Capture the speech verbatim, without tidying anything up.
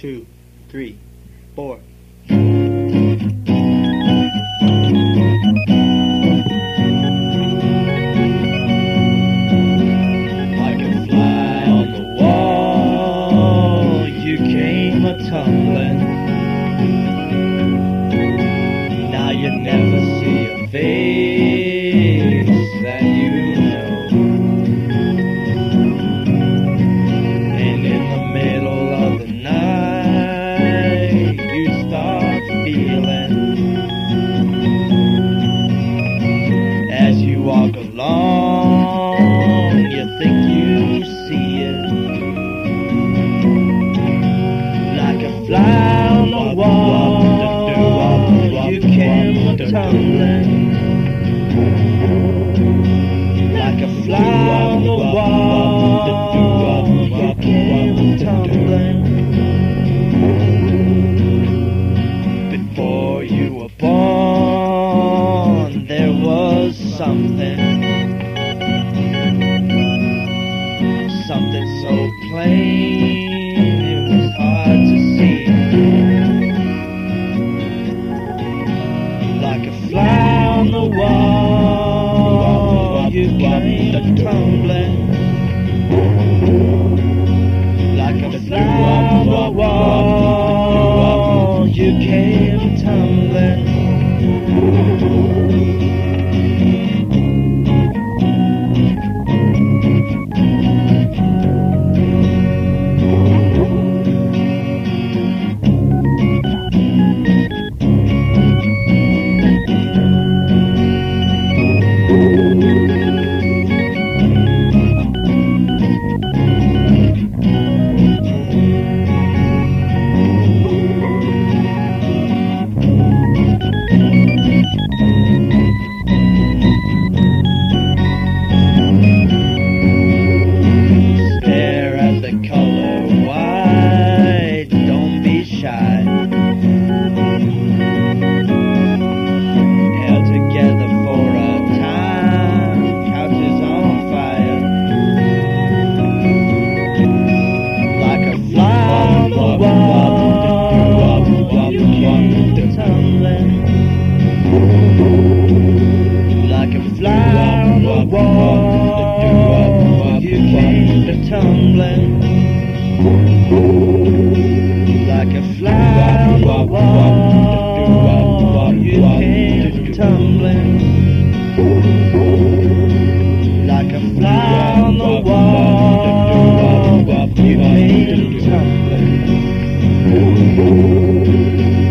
two, three, four. Like a fly on the wall, you came a-tumbling. Now you never see a face that you know. And in the middle of the night, you start feeling, as you walk along, you think you see it. Like a fly on the wall, you came a-tumbling. Like a fly on the wall, you came a-tumbling. Before you were born, there was something, something so plain it was hard to see. Like a fly on the wall, you came a-tumbling. Like a fly on the wall, you came a-tumbling. Stare at the color white, don't be shy. Held together for a time, couches on fire. Like a fly on the wall, you came a-tumbling. Like a fly on the wall, you came a-tumbling. Like a fly on the wall, you came a-tumbling. Like a fly on the wall, you came a-tumbling.